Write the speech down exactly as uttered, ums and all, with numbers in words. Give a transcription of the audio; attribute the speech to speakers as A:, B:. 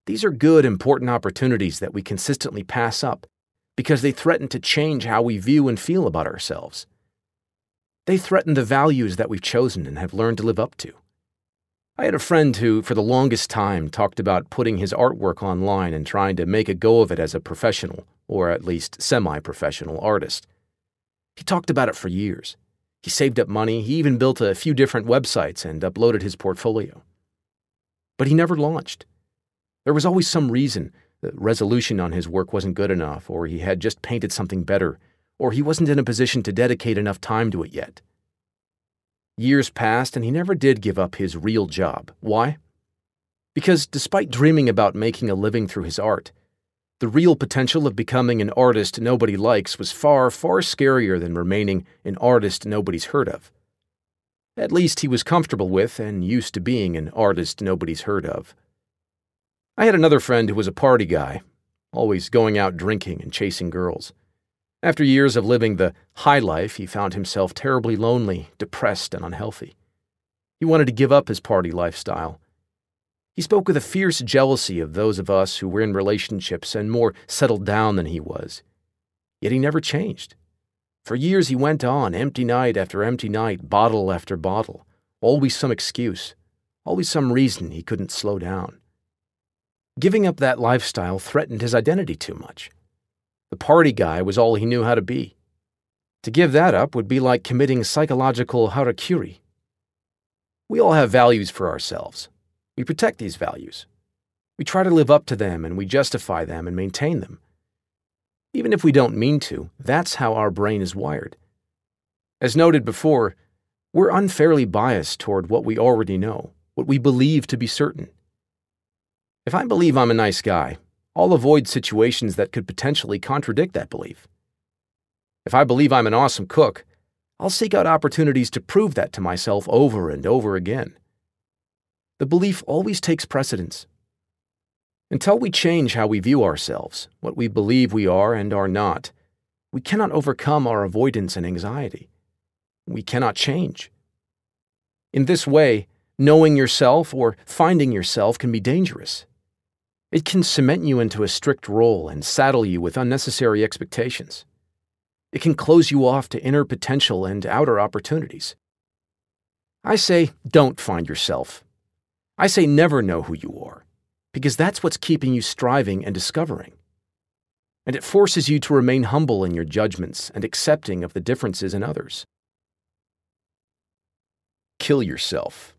A: These are good, important opportunities that we consistently pass up because they threaten to change how we view and feel about ourselves. They threaten the values that we've chosen and have learned to live up to. I had a friend who, for the longest time, talked about putting his artwork online and trying to make a go of it as a professional, or at least semi-professional artist. He talked about it for years. He saved up money, he even built a few different websites and uploaded his portfolio. But he never launched. There was always some reason. The resolution on his work wasn't good enough, or he had just painted something better, or he wasn't in a position to dedicate enough time to it yet. Years passed and he never did give up his real job. Why? Because despite dreaming about making a living through his art, the real potential of becoming an artist nobody likes was far, far scarier than remaining an artist nobody's heard of. At least he was comfortable with and used to being an artist nobody's heard of. I had another friend who was a party guy, always going out drinking and chasing girls. After years of living the high life, he found himself terribly lonely, depressed, and unhealthy. He wanted to give up his party lifestyle. He spoke with a fierce jealousy of those of us who were in relationships and more settled down than he was. Yet he never changed. For years he went on, empty night after empty night, bottle after bottle, always some excuse, always some reason he couldn't slow down. Giving up that lifestyle threatened his identity too much. The party guy was all he knew how to be. To give that up would be like committing psychological harakiri. We all have values for ourselves. We protect these values. We try to live up to them and we justify them and maintain them. Even if we don't mean to, that's how our brain is wired. As noted before, we're unfairly biased toward what we already know, what we believe to be certain. If I believe I'm a nice guy, I'll avoid situations that could potentially contradict that belief. If I believe I'm an awesome cook, I'll seek out opportunities to prove that to myself over and over again. The belief always takes precedence. Until we change how we view ourselves, what we believe we are and are not, we cannot overcome our avoidance and anxiety. We cannot change. In this way, knowing yourself or finding yourself can be dangerous. It can cement you into a strict role and saddle you with unnecessary expectations. It can close you off to inner potential and outer opportunities. I say, don't find yourself. I say never know who you are, because that's what's keeping you striving and discovering. And it forces you to remain humble in your judgments and accepting of the differences in others. Kill yourself.